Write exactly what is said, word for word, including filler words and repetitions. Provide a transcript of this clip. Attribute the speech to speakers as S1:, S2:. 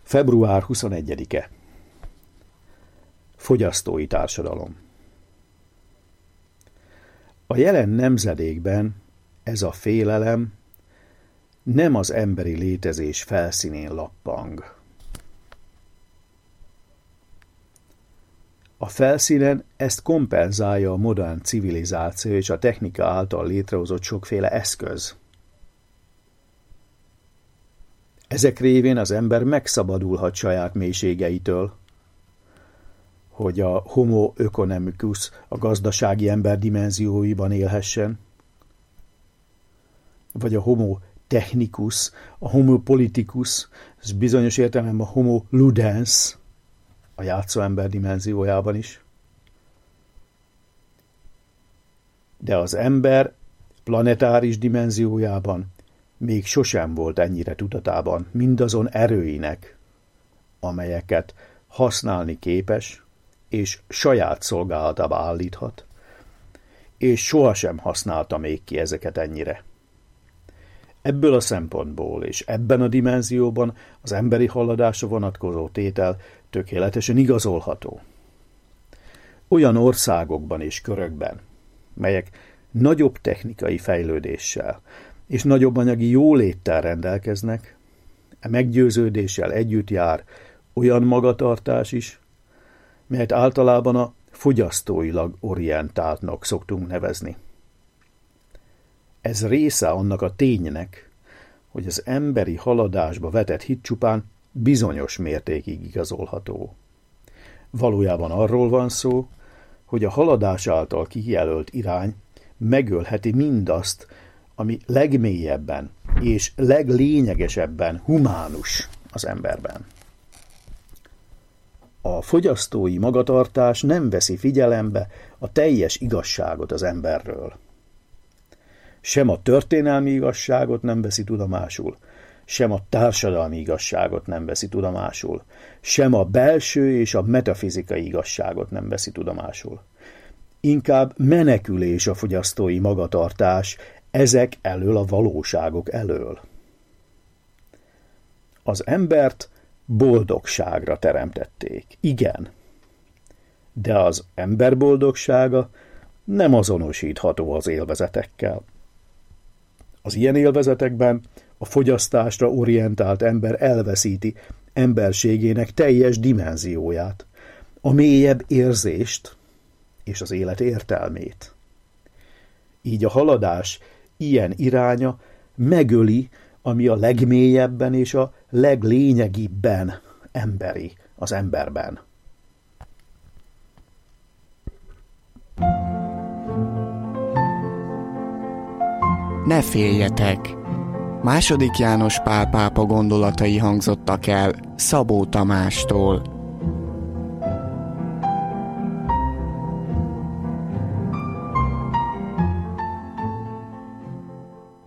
S1: február huszonegyedike. Fogyasztói társadalom. A jelen nemzedékben ez a félelem nem az emberi létezés felszínén lappang. A felszínen ezt kompenzálja a modern civilizáció és a technika által létrehozott sokféle eszköz. Ezek révén az ember megszabadulhat saját mélységeitől, hogy a homo economicus, a gazdasági ember dimenzióiban élhessen, vagy a homo technicus, a homo politicus, és bizonyos értelemben a homo ludens, a játszóember dimenziójában is. De az ember planetáris dimenziójában még sosem volt ennyire tudatában mindazon erőinek, amelyeket használni képes, és saját szolgálatába állíthat, és sohasem használta még ki ezeket ennyire. Ebből a szempontból és ebben a dimenzióban az emberi haladásra vonatkozó tétel tökéletesen igazolható. Olyan országokban és körökben, melyek nagyobb technikai fejlődéssel és nagyobb anyagi jóléttel rendelkeznek, e meggyőződéssel együtt jár olyan magatartás is, melyet általában a fogyasztóilag orientáltnak szoktunk nevezni. Ez része annak a ténynek, hogy az emberi haladásba vetett hit csupán bizonyos mértékig igazolható. Valójában arról van szó, hogy a haladás által kijelölt irány megölheti mindazt, ami legmélyebben és leglényegesebben humánus az emberben. A fogyasztói magatartás nem veszi figyelembe a teljes igazságot az emberről. Sem a történelmi igazságot nem veszi tudomásul, sem a társadalmi igazságot nem veszi tudomásul, sem a belső és a metafizikai igazságot nem veszi tudomásul. Inkább menekülés a fogyasztói magatartás ezek elől a valóságok elől. Az embert boldogságra teremtették, igen, de az ember boldogsága nem azonosítható az élvezetekkel. Az ilyen élvezetekben a fogyasztásra orientált ember elveszíti emberségének teljes dimenzióját, a mélyebb érzést és az élet értelmét. Így a haladás ilyen iránya megöli, ami a legmélyebben és a leglényegibben emberi az emberben.
S2: Ne féljetek! Második János Pál pápa gondolatai hangzottak el Szabó Tamástól.